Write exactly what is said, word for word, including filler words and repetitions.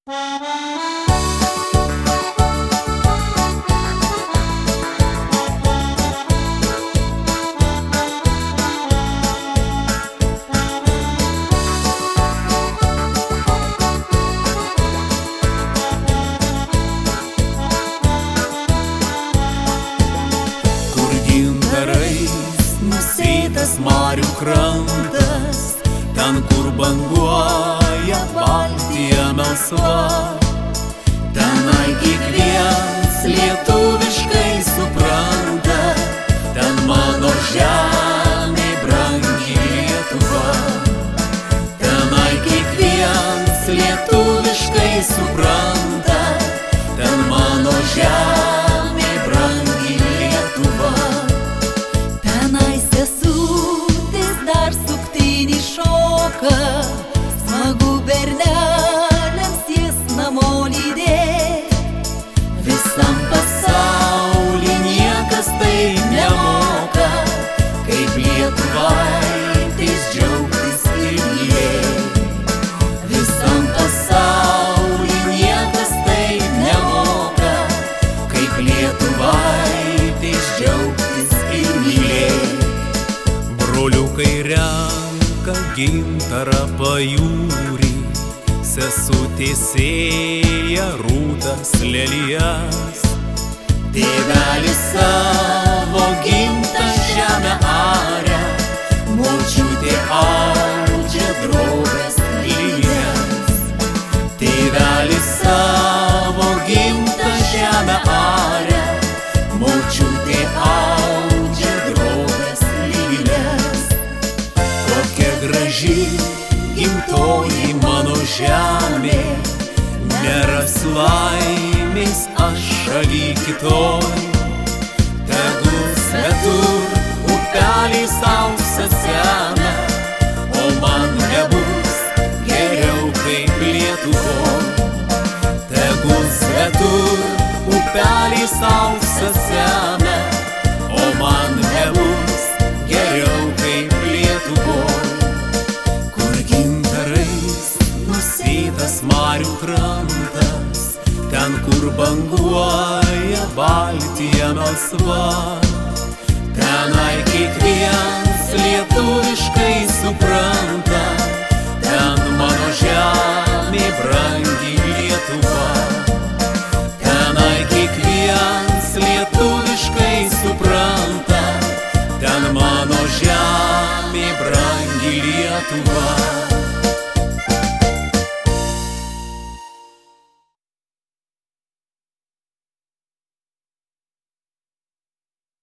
Nusėtas marių krantas, ten, kur banguoja Baltija melsva. Tenai kiekvienas lietuviškai supranta, ten mano žemė brangi Lietuva. Tenai kiekvienas lietuviškai supranta, ten mano žemė brangi Lietuva. Smagu berneliams jas namo lydėt. Visam pasauly niekas tai nemoka, kaip lietuvaitės džiaugtis ir mylėt. Visam pasauly niekas tai nemoka, kaip lietuvaitės džiaugtis ir mylėt. Broliukai renka gintarą pajūrį, sesutė sėja rūtas lelijas. Tėvelis savo gimtą žemę aria, močiutė audžia drobes lilijas. Tėvelis savo gimtą žemę aria, močiutė audžia drobes lilijas. Kokia graži gimtoji mano žemė, neras laimės aš šaly kitoj. Tegul svetur upelį sau sasena, o man nebus geriau kaip Lietuvoj. Tegul svetur upelį sau sasena, o man nebus geriau kaip Lietuvoj. Nusėtas marių krantas, ten, kur banguoja Baltija melsva. Tenai kiekvienas lietuviškai supranta, ten mano žemė brangi